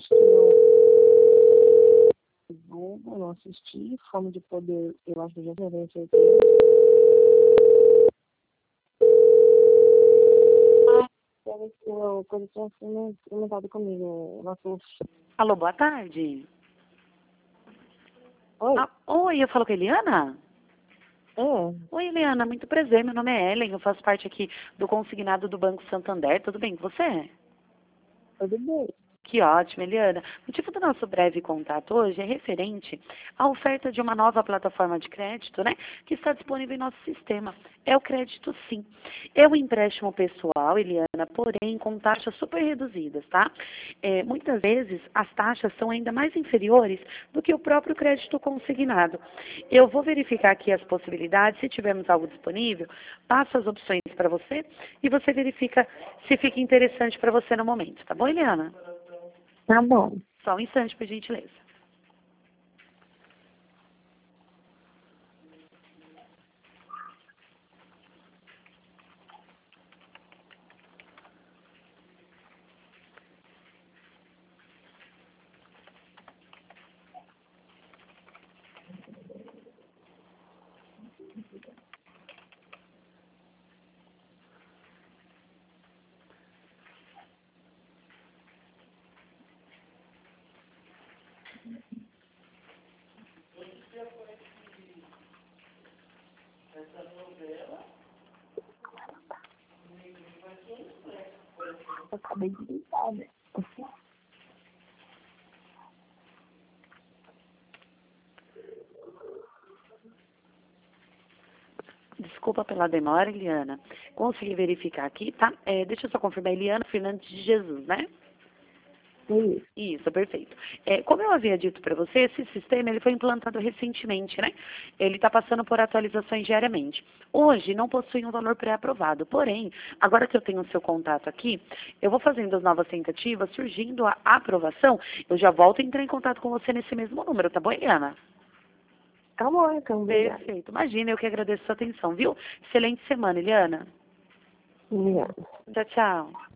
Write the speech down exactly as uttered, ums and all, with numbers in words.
acho que eu Google, não assisti. Fome de Poder, eu acho que eu já tenho certeza. Ah, deve ser o coisa que tinha comentado comigo. Nosso... Alô, boa tarde. Oi? Ah, oi, eu falo com a Eliana? É, Oi, Eliana, muito prazer. Meu nome é Ellen, eu faço parte aqui do consignado do Banco Santander. Tudo bem com você? tudo bem. Que ótimo, Eliana. O motivo do nosso breve contato hoje é referente à oferta de uma nova plataforma de crédito, né, que está disponível em nosso sistema. É o Crédito Sim. É um empréstimo pessoal, Eliana, porém com taxas super reduzidas, tá? É, muitas vezes as taxas são ainda mais inferiores do que o próprio crédito consignado. Eu vou verificar aqui as possibilidades, se tivermos algo disponível, passo as opções para você e você verifica se fica interessante para você no momento, tá bom, Eliana? Tá bom. Só um instante, por gentileza. Eu acabei de ligar, né? Desculpa pela demora, Eliana. Consegui verificar aqui, tá? É, deixa eu só confirmar, Eliana Fernandes de Jesus, né? Isso. Isso, perfeito. É, como eu havia dito para você, esse sistema ele foi implantado recentemente, né? Ele está passando por atualizações diariamente. Hoje não possui um valor pré-aprovado, porém, agora que eu tenho o seu contato aqui, eu vou fazendo as novas tentativas, surgindo a aprovação, eu já volto a entrar em contato com você nesse mesmo número, tá bom, Eliana? Tá bom, então, obrigada. Perfeito. Imagina, eu que agradeço a sua atenção, viu? Excelente semana, Eliana. Obrigada. Tchau, tchau.